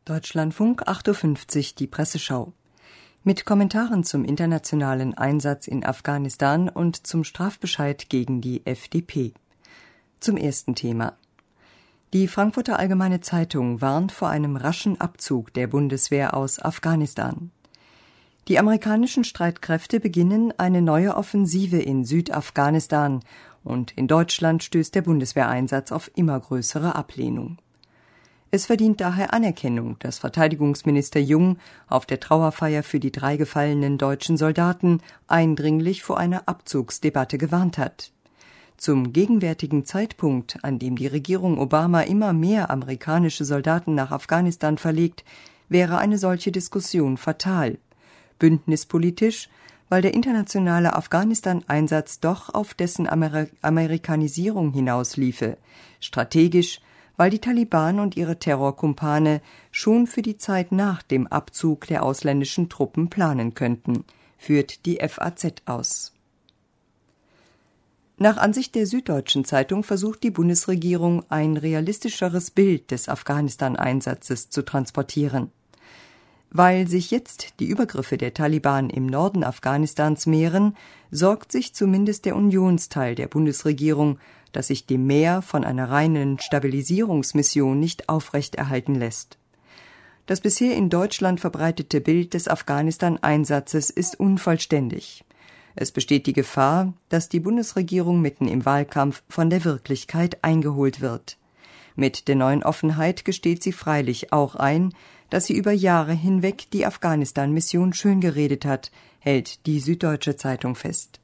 Deutschlandfunk 8:50 Uhr, die Presseschau. Mit Kommentaren zum internationalen Einsatz in Afghanistan und zum Strafbescheid gegen die FDP. Zum ersten Thema. Die Frankfurter Allgemeine Zeitung warnt vor einem raschen Abzug der Bundeswehr aus Afghanistan. Die amerikanischen Streitkräfte beginnen eine neue Offensive in Südafghanistan und in Deutschland stößt der Bundeswehreinsatz auf immer größere Ablehnung. Es verdient daher Anerkennung, dass Verteidigungsminister Jung auf der Trauerfeier für die 3 gefallenen deutschen Soldaten eindringlich vor einer Abzugsdebatte gewarnt hat. Zum gegenwärtigen Zeitpunkt, an dem die Regierung Obama immer mehr amerikanische Soldaten nach Afghanistan verlegt, wäre eine solche Diskussion fatal. Bündnispolitisch, weil der internationale Afghanistan-Einsatz doch auf dessen Amerikanisierung hinausliefe, strategisch, weil die Taliban und ihre Terrorkumpane schon für die Zeit nach dem Abzug der ausländischen Truppen planen könnten, führt die FAZ aus. Nach Ansicht der Süddeutschen Zeitung versucht die Bundesregierung, ein realistischeres Bild des Afghanistan-Einsatzes zu transportieren. Weil sich jetzt die Übergriffe der Taliban im Norden Afghanistans mehren, sorgt sich zumindest der Unionsteil der Bundesregierung, dass sich dem Mehr von einer reinen Stabilisierungsmission nicht aufrechterhalten lässt. Das bisher in Deutschland verbreitete Bild des Afghanistan-Einsatzes ist unvollständig. Es besteht die Gefahr, dass die Bundesregierung mitten im Wahlkampf von der Wirklichkeit eingeholt wird. Mit der neuen Offenheit gesteht sie freilich auch ein, dass sie über Jahre hinweg die Afghanistan-Mission schön geredet hat, hält die Süddeutsche Zeitung fest.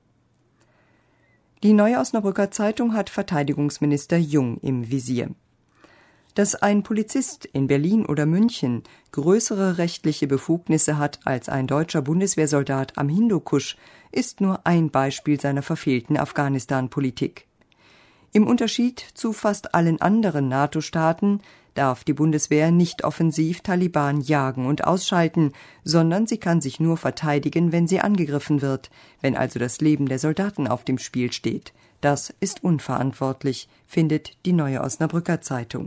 Die Neue Osnabrücker Zeitung hat Verteidigungsminister Jung im Visier. Dass ein Polizist in Berlin oder München größere rechtliche Befugnisse hat als ein deutscher Bundeswehrsoldat am Hindukusch, ist nur ein Beispiel seiner verfehlten Afghanistan-Politik. Im Unterschied zu fast allen anderen NATO-Staaten darf die Bundeswehr nicht offensiv Taliban jagen und ausschalten, sondern sie kann sich nur verteidigen, wenn sie angegriffen wird, wenn also das Leben der Soldaten auf dem Spiel steht. Das ist unverantwortlich, findet die Neue Osnabrücker Zeitung.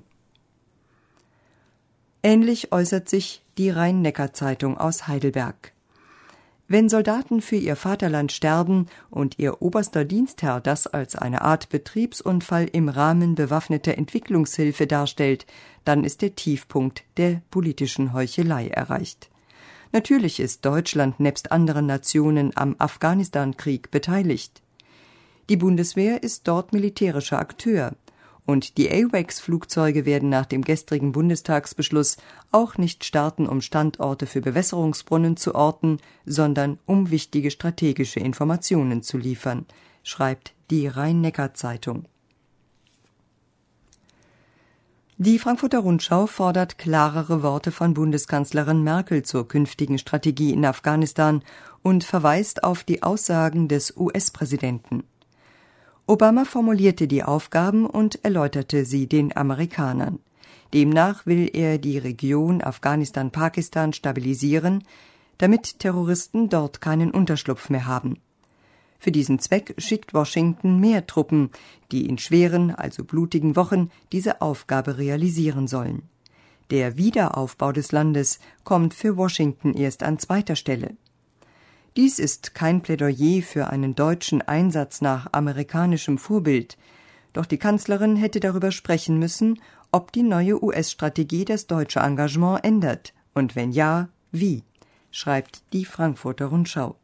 Ähnlich äußert sich die Rhein-Neckar-Zeitung aus Heidelberg. Wenn Soldaten für ihr Vaterland sterben und ihr oberster Dienstherr das als eine Art Betriebsunfall im Rahmen bewaffneter Entwicklungshilfe darstellt, dann ist der Tiefpunkt der politischen Heuchelei erreicht. Natürlich ist Deutschland nebst anderen Nationen am Afghanistan-Krieg beteiligt. Die Bundeswehr ist dort militärischer Akteur. Und die AWACS-Flugzeuge werden nach dem gestrigen Bundestagsbeschluss auch nicht starten, um Standorte für Bewässerungsbrunnen zu orten, sondern um wichtige strategische Informationen zu liefern, schreibt die Rhein-Neckar-Zeitung. Die Frankfurter Rundschau fordert klarere Worte von Bundeskanzlerin Merkel zur künftigen Strategie in Afghanistan und verweist auf die Aussagen des US-Präsidenten. Obama formulierte die Aufgaben und erläuterte sie den Amerikanern. Demnach will er die Region Afghanistan-Pakistan stabilisieren, damit Terroristen dort keinen Unterschlupf mehr haben. Für diesen Zweck schickt Washington mehr Truppen, die in schweren, also blutigen Wochen diese Aufgabe realisieren sollen. Der Wiederaufbau des Landes kommt für Washington erst an zweiter Stelle. Dies ist kein Plädoyer für einen deutschen Einsatz nach amerikanischem Vorbild. Doch die Kanzlerin hätte darüber sprechen müssen, ob die neue US-Strategie das deutsche Engagement ändert und wenn ja, wie, schreibt die Frankfurter Rundschau.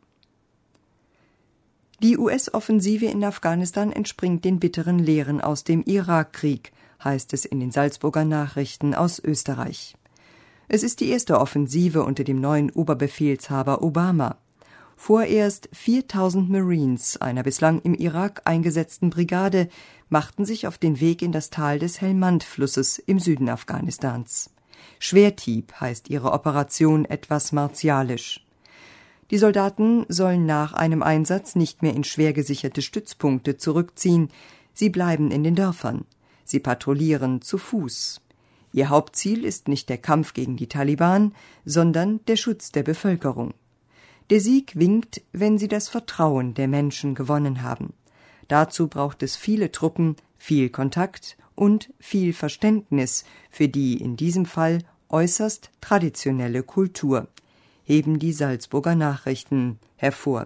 Die US-Offensive in Afghanistan entspringt den bitteren Lehren aus dem Irakkrieg, heißt es in den Salzburger Nachrichten aus Österreich. Es ist die erste Offensive unter dem neuen Oberbefehlshaber Obama. Vorerst 4.000 Marines einer bislang im Irak eingesetzten Brigade machten sich auf den Weg in das Tal des Helmand-Flusses im Süden Afghanistans. Schwerthieb heißt ihre Operation etwas martialisch. Die Soldaten sollen nach einem Einsatz nicht mehr in schwer gesicherte Stützpunkte zurückziehen, sie bleiben in den Dörfern. Sie patrouillieren zu Fuß. Ihr Hauptziel ist nicht der Kampf gegen die Taliban, sondern der Schutz der Bevölkerung. Der Sieg winkt, wenn sie das Vertrauen der Menschen gewonnen haben. Dazu braucht es viele Truppen, viel Kontakt und viel Verständnis für die in diesem Fall äußerst traditionelle Kultur, heben die Salzburger Nachrichten hervor.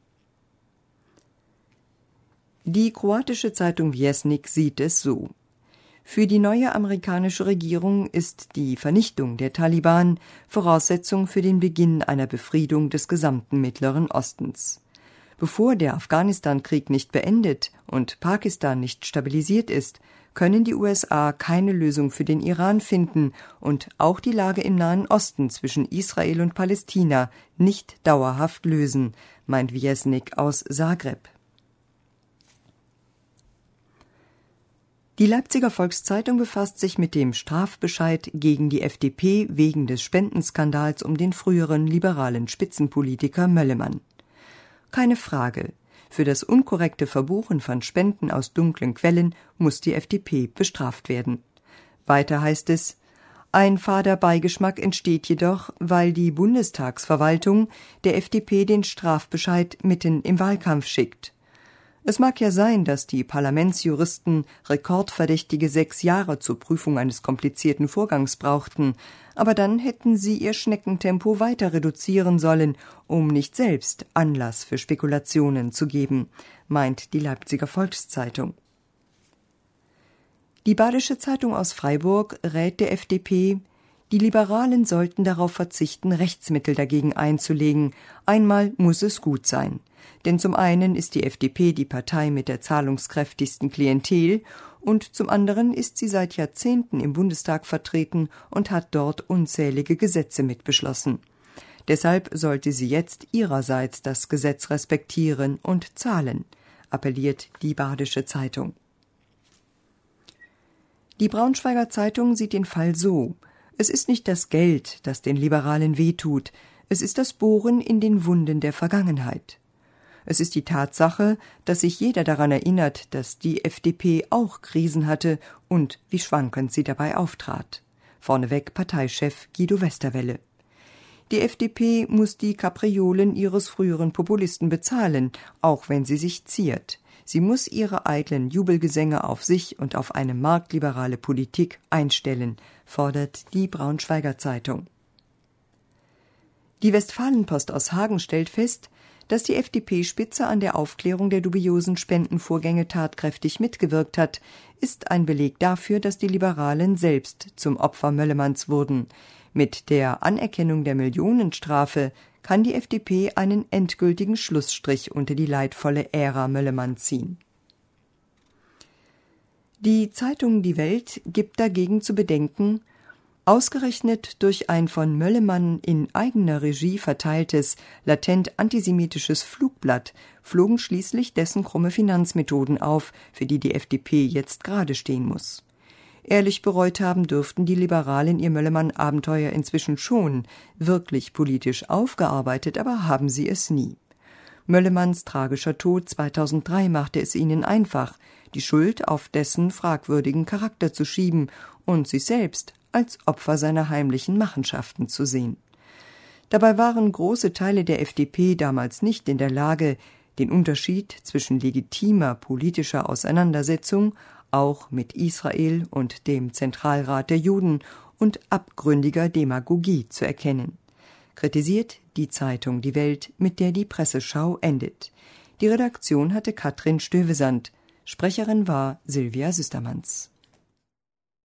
Die kroatische Zeitung Vjesnik sieht es so: Für die neue amerikanische Regierung ist die Vernichtung der Taliban Voraussetzung für den Beginn einer Befriedung des gesamten Mittleren Ostens. Bevor der Afghanistan-Krieg nicht beendet und Pakistan nicht stabilisiert ist, können die USA keine Lösung für den Iran finden und auch die Lage im Nahen Osten zwischen Israel und Palästina nicht dauerhaft lösen, meint Vjesnik aus Zagreb. Die Leipziger Volkszeitung befasst sich mit dem Strafbescheid gegen die FDP wegen des Spendenskandals um den früheren liberalen Spitzenpolitiker Möllemann. Keine Frage, für das unkorrekte Verbuchen von Spenden aus dunklen Quellen muss die FDP bestraft werden. Weiter heißt es: Ein fader Beigeschmack entsteht jedoch, weil die Bundestagsverwaltung der FDP den Strafbescheid mitten im Wahlkampf schickt. Es mag ja sein, dass die Parlamentsjuristen rekordverdächtige 6 Jahre zur Prüfung eines komplizierten Vorgangs brauchten, aber dann hätten sie ihr Schneckentempo weiter reduzieren sollen, um nicht selbst Anlass für Spekulationen zu geben, meint die Leipziger Volkszeitung. Die Badische Zeitung aus Freiburg rät der FDP, die Liberalen sollten darauf verzichten, Rechtsmittel dagegen einzulegen. Einmal muss es gut sein. Denn zum einen ist die FDP die Partei mit der zahlungskräftigsten Klientel und zum anderen ist sie seit Jahrzehnten im Bundestag vertreten und hat dort unzählige Gesetze mitbeschlossen. Deshalb sollte sie jetzt ihrerseits das Gesetz respektieren und zahlen, appelliert die Badische Zeitung. Die Braunschweiger Zeitung sieht den Fall so: Es ist nicht das Geld, das den Liberalen wehtut, es ist das Bohren in den Wunden der Vergangenheit. Es ist die Tatsache, dass sich jeder daran erinnert, dass die FDP auch Krisen hatte und wie schwankend sie dabei auftrat. Vorneweg Parteichef Guido Westerwelle. Die FDP muss die Kapriolen ihres früheren Populisten bezahlen, auch wenn sie sich ziert. Sie muss ihre eitlen Jubelgesänge auf sich und auf eine marktliberale Politik einstellen, fordert die Braunschweiger Zeitung. Die Westfalenpost aus Hagen stellt fest, dass die FDP-Spitze an der Aufklärung der dubiosen Spendenvorgänge tatkräftig mitgewirkt hat, ist ein Beleg dafür, dass die Liberalen selbst zum Opfer Möllemanns wurden. Mit der Anerkennung der Millionenstrafe kann die FDP einen endgültigen Schlussstrich unter die leidvolle Ära Möllemann ziehen. Die Zeitung Die Welt gibt dagegen zu bedenken: Ausgerechnet durch ein von Möllemann in eigener Regie verteiltes, latent antisemitisches Flugblatt flogen schließlich dessen krumme Finanzmethoden auf, für die die FDP jetzt gerade stehen muss. Ehrlich bereut haben dürften die Liberalen ihr Möllemann-Abenteuer inzwischen schon, wirklich politisch aufgearbeitet aber haben sie es nie. Möllemanns tragischer Tod 2003 machte es ihnen einfach, die Schuld auf dessen fragwürdigen Charakter zu schieben und sich selbst als Opfer seiner heimlichen Machenschaften zu sehen. Dabei waren große Teile der FDP damals nicht in der Lage, den Unterschied zwischen legitimer politischer Auseinandersetzung, auch mit Israel und dem Zentralrat der Juden, und abgründiger Demagogie zu erkennen. Kritisiert die Zeitung Die Welt, mit der die Presseschau endet. Die Redaktion hatte Katrin Stövesand, Sprecherin war Silvia Süstermanns.